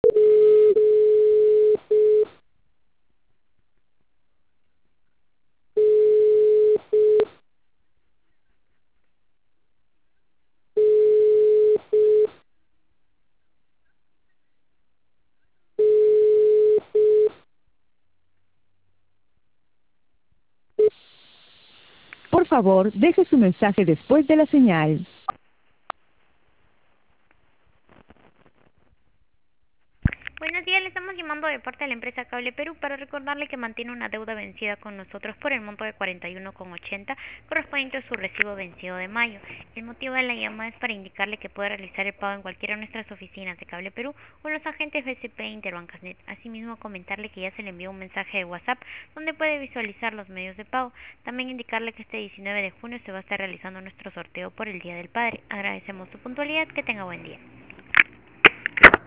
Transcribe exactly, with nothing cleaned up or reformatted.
Por favor, deje su mensaje después de la señal. Buenos días, le estamos llamando de parte de la empresa Cable Perú para recordarle que mantiene una deuda vencida con nosotros por el monto de cuarenta y uno con ochenta correspondiente a su recibo vencido de mayo. El motivo de la llamada es para indicarle que puede realizar el pago en cualquiera de nuestras oficinas de Cable Perú o en los agentes B C P e Interbancasnet. Asimismo, comentarle que ya se le envió un mensaje de WhatsApp donde puede visualizar los medios de pago. También indicarle que este diecinueve de junio se va a estar realizando nuestro sorteo por el Día del Padre. Agradecemos su puntualidad, que tenga buen día.